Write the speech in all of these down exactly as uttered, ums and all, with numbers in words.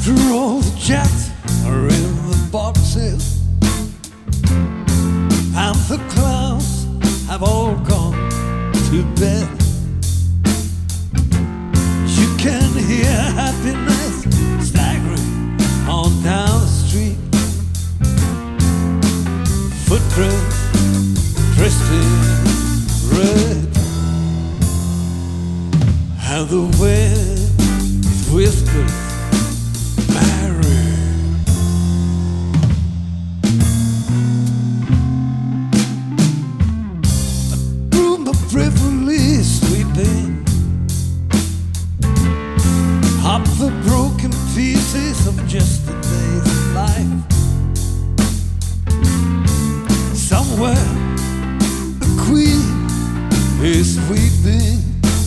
After all the jets are in the boxes and the clouds have all gone to bed, you can hear happiness staggering on down the street. Footprints dressed in red, and the wind is whispers Mary. A broom of reverie sweeping up the broken pieces of yesterday's life. Somewhere a queen is weeping.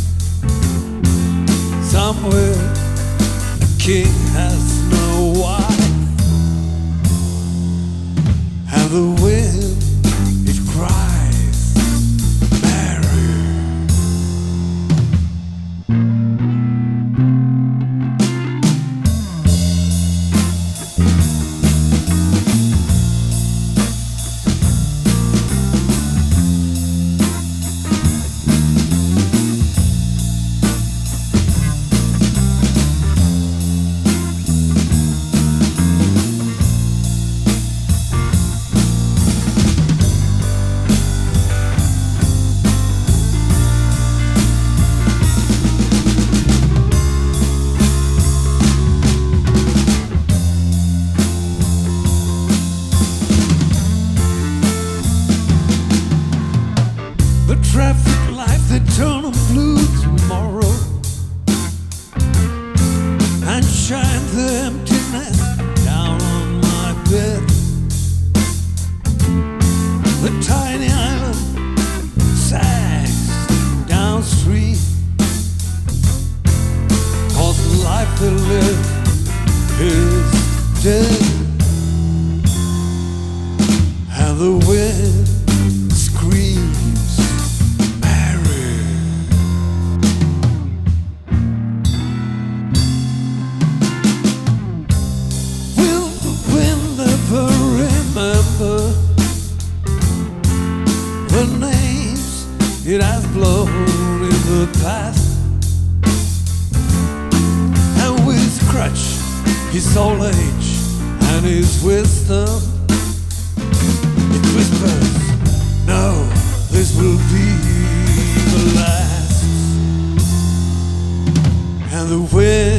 Somewhere a king has no wife, and the wind it cries Mary. Traffic light, they turn on blue tomorrow and shine the emptiness down on my bed. The tiny island sags downstream, 'cause the life they live is dead, and the wind screams the names it has blown in the past, and with his crutch, his old age, and his wisdom, it whispers, no, this will be the last, and the wind